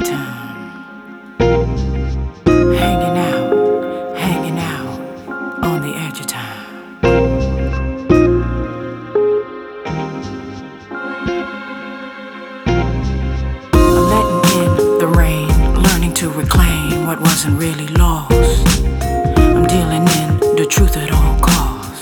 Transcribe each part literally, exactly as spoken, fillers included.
town, hanging out, hanging out on the edge of town. I'm letting in the rain, learning to reclaim what wasn't really lost. I'm dealing in the truth at all costs.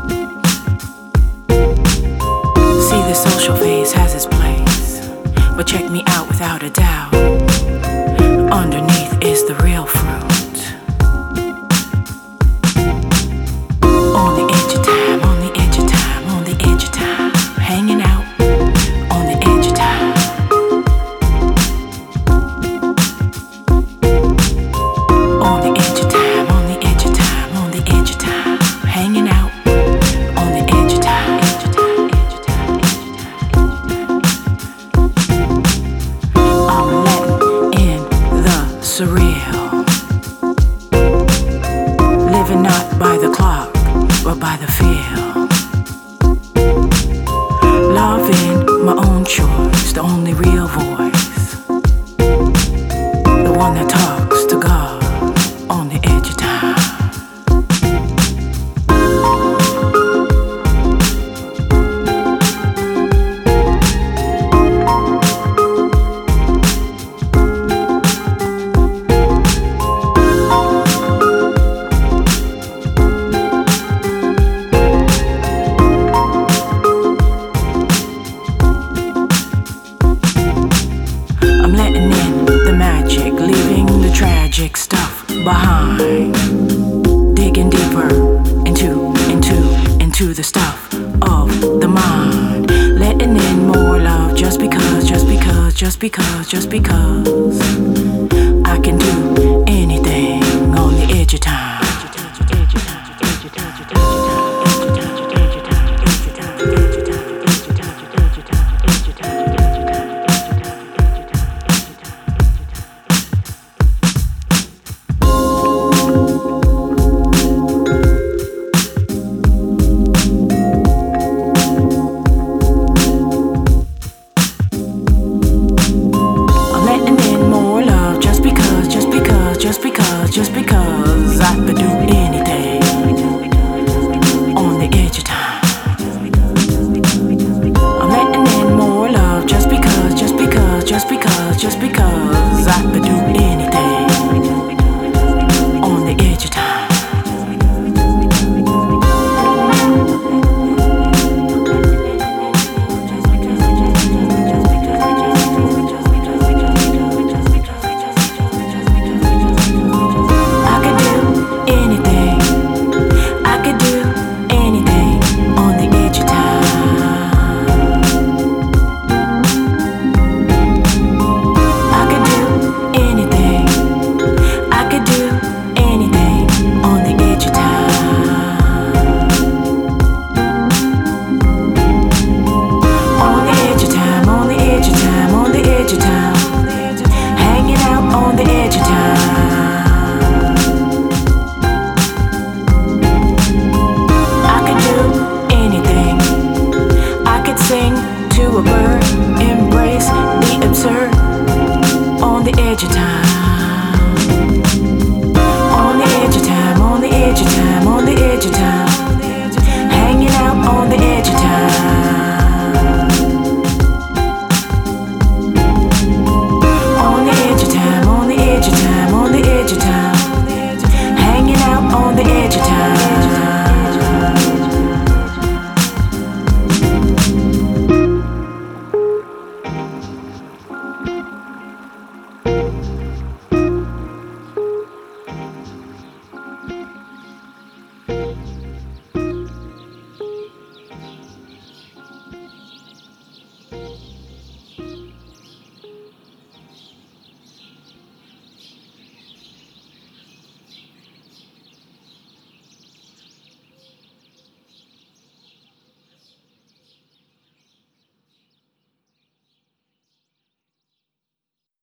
See, the social phase has its place, but check me out without a doubt. Underneath is the real fruit. On the edge of time, on the edge of time, on the edge of time, hanging out on the edge of time. On the edge of time, on the edge of time, on the edge of time, hanging out on the edge of time, edge of time, edge of time, edge of time. I'm letting in the surreal, living not by the clock, but by the feel. Loving my own choice, the only real voice, the one that talks to God on the edge of time. I'm letting in the magic, leaving the tragic stuff behind. Digging deeper into, into, into the stuff of the mind. Letting in more love just because, just because, just because, just because I can do